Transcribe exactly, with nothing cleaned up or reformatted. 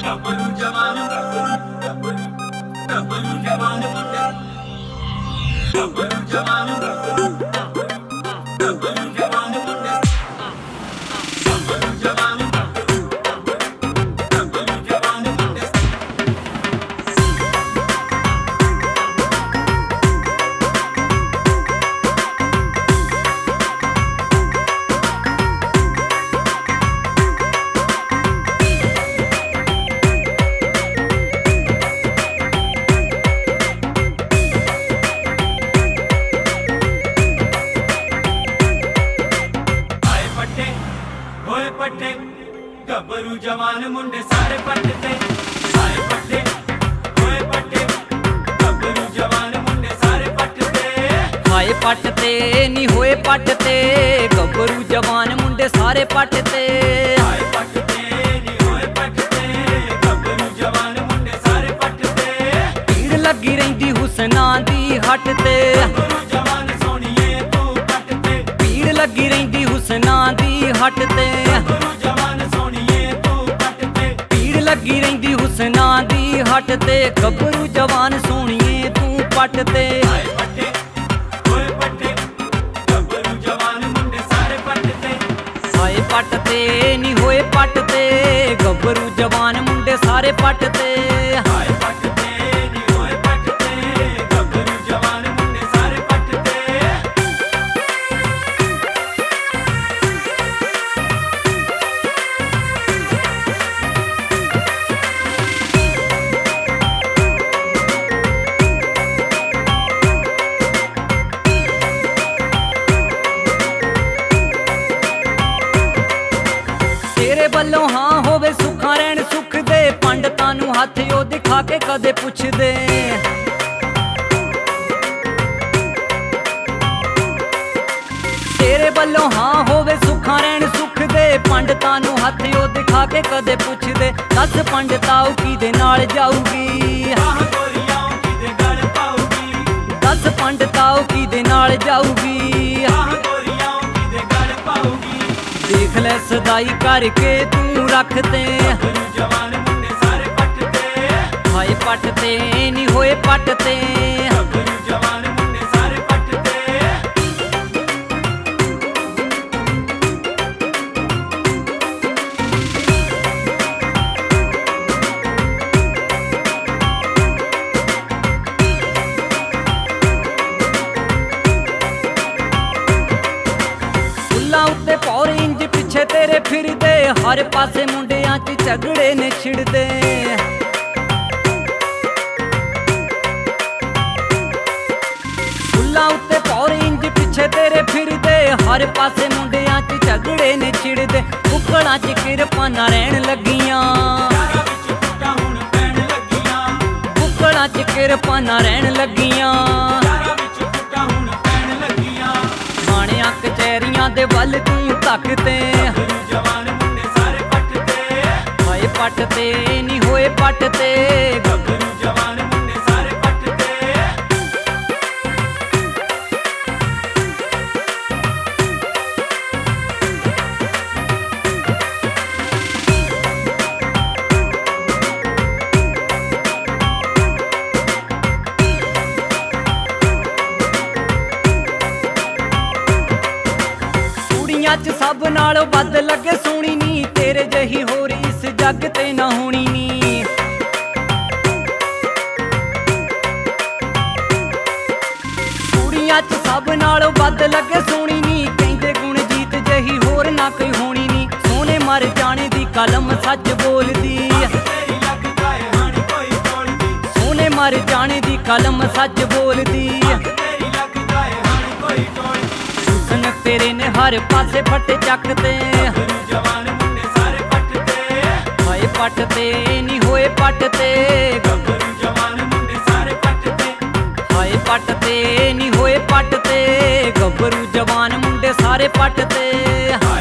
ਗੱਭਰੂ ਜਵਾਨ ਗੱਭਰੂ ਗੱਭਰੂ ਜਵਾਨ ਮੁੰਡੇ ਗੱਭਰੂ ਜਵਾਨ ਗੱਭਰੂ ਗੱਭਰੂ ਜਵਾਨ ਮੁੰਡੇ ਗੱਭਰੂ ਜਵਾਨ ਗੱਭਰੂ ਗੱਭਰੂ ਜਵਾਨ ਮੁੰਡੇ पट्टे गब्बरू जवान मुंडे सारे पट्टे आए पट्टे होए पट्टे गब्बरू जवान मुंडे सारे पट्टे आए पट्टे नी होए पट्टे गब्बरू जवान मुंडे सारे पट्टे आए पट्टे नी होए पट्टे गब्बरू जवान मुंडे सारे पट्टे भीड़ लगी रहिंदी हुसना दी हट ते गब्बरू जवान सोनिए तू पट्टे भीड़ लगी रहिंदी हुसना दी हट ते लगी रहिंदी हुसना दी हट ते गब्बरू जवान सोनिए तू पट ते आए पट्टे होए पट्टे गब्बरू जवान मुंडे सारे पट ते आए पट ते नी होए पट ते गब्बरू जवान मुंडे सारे पट ते आए पट्टे नी होए पट ते गब्बरू जवान मुंडे सारे पट ते ਵੱਲੋਂ ਹਾਂ ਹੋਵੇ ਸੁੱਖਾਂ ਰਹਿਣ ਸੁੱਖ ਦੇ ਪੰਡਤਾਂ ਨੂੰ ਹੱਥ ਉਹ ਦਿਖਾ ਕੇ ਕਦੇ ਪੁੱਛਦੇ ਤੇਰੇ ਵੱਲੋਂ ਹਾਂ ਹੋਵੇ ਸੁੱਖਾਂ ਰਹਿਣ ਸੁੱਖ ਦੇ ਪੰਡਤਾਂ ਨੂੰ ਹੱਥ ਉਹ ਦਿਖਾ ਕੇ ਕਦੇ ਪੁੱਛਦੇ ਦੱਸ ਪੰਡਤਾ ਉਹ ਕਿਹਦੇ ਨਾਲ ਜਾਊਗੀ ਆਹ ਗੋਰੀਆਂ ਉਹ ਕਿਹਦੇ ਗਲ ਪਾਊਗੀ ਦੱਸ ਪੰਡਤਾ ਉਹ ਕਿਹਦੇ ਨਾਲ ਜਾਊਗੀ ਆਹ ਗੋਰੀਆਂ ਉਹ ਕਿਹਦੇ ਗਲ ਪਾਊਗੀ देख ले सदाई करके तू रख ते गब्बरू जवान मुंडे सारे पट ते हाय पट ते नी होए पट ते गब्बरू जवान मुंडे सारे पट ते उत्ते पौर इंज पिछे तेरे फिरदे हर पासे मुंडियां च झगड़े ने छिड़दे फुल्लां उत्ते पौर इंज पिछे तेरे फिरदे हर पासे मुंडियां च झगड़े ने छिड़दे कुकड़ां च किरपानां रहन लगियां कुकड़ां च किरपानां रहन लगियां कचहरियां दे वल तू तक ते गब्बरू जवान मुंडे सारे पट ते हाय पट ते नी होए पट ते गब्बरू जवान मुंडे सारे पट ते च सब नालों बद लगे सोनी नी तेरे जही होरी इस जग ते ना होनी नी कुड़ियां च सब नालों बद लगे सोनी नी कहंदे गुण जीत जही होर ना कोई होनी नी सोने मर जाने दी कलम सच बोलदी तेरी लगदा है हानी कोई तोड़दी सोने मर जाने दी कलम सच बोलदी तेरी लगदा है हानी कोई तोड़दी हुस्न तेरे ने हर पासे फट चकते गब्बरू जवान मुंडे सारे पट ते हाय पट ते नी होए पट ते गब्बरू जवान मुंडे सारे पट ते हाय पट ते नी होए पट ते गब्बरू जवान मुंडे सारे पट ते